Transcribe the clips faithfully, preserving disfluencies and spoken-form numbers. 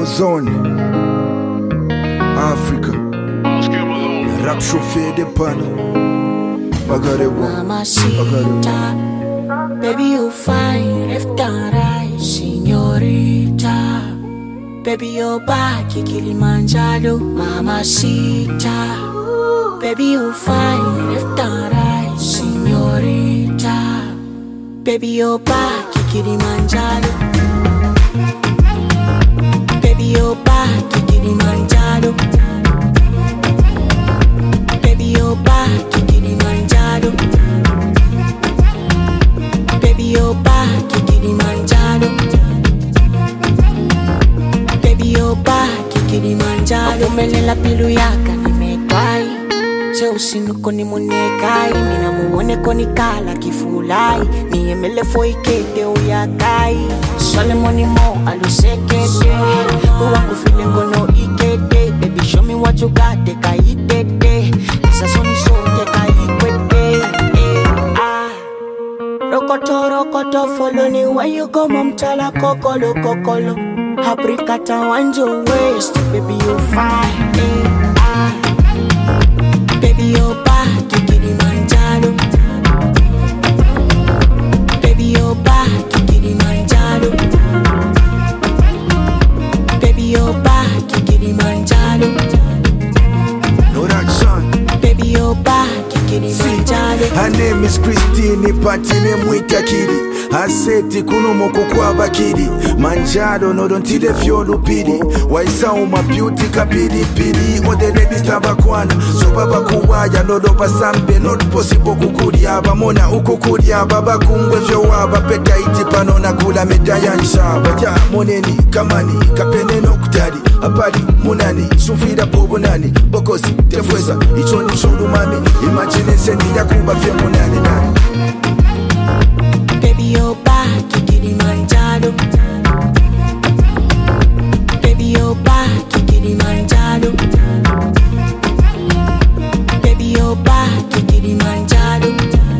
Zone Africa Rap chauffeur de panneau Magarebo Mamacita, baby you fine, left and right, signorita. Baby you back, Kilimanjaro, mamacita. Baby you fine, left and right, signorita. Baby you back, Kilimanjaro. Baby you back, Kilimanjaro. Baby you back, Kilimanjaro. Baby you back, Kilimanjaro. Baby you back, Kilimanjaro. Umele la pilu yaka nimekai. Se usinuko ni munekai. Mina muone koni kala kifulai. Ni emele foi kete uyakai. Swale money mo alusekete. Uwangu feeling gono ikete. Baby show me what you got, teka itete. Isa soni so teka ikwete. Ah, rokoto rokoto follow ni when you go mumtala kokolo kokolo. Habrikata wanjo waist, baby you fine. Eh, ah, baby you back, Kilimanjaro. Baby you back, Kilimanjaro. Baby you back, Kilimanjaro. No that son. Baby you back, Kilimanjaro. Her name is Christine Patine Mwitakiri Aseti kunumo kukwa bakiri Manjaro no don't tile fiolu pili Waisa uma beauty kapili pili Ode ladies tabakwana So baba kuwaya no do pasambe Not possible kukuri aba Mona ukukuri aba Bakungwe fyo waba Peta iti pano na kula medaya nshaba Ja moneni kamani Kapene no kutari Apari munani Sufida bobo nani Bokosi tefweza Ichoni chulu mami Imagine seni yakuba fye munani nani Baby you back, Kilimanjaro. Baby you back, Kilimanjaro. Baby you back, Kilimanjaro.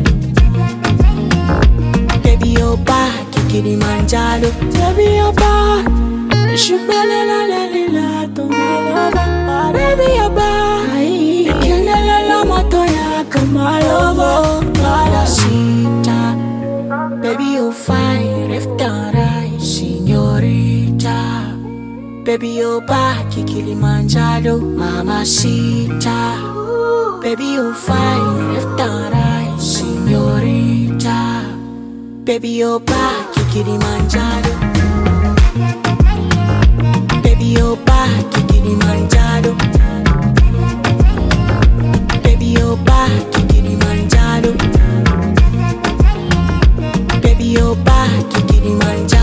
Baby you back, Kilimanjaro. Baby you back. Shubala la la la la, baby you back. Kendala la matoya kamalovo, mamacita. Baby you fine, left and right, signorita. Baby you back, Kilimanjaro, mamacita. Baby you fine, left and right, signorita. Baby you back, Kilimanjaro. Baby you back, Kilimanjaro. Baby you back, Kilimanjaro. Baby you back, Kilimanjaro.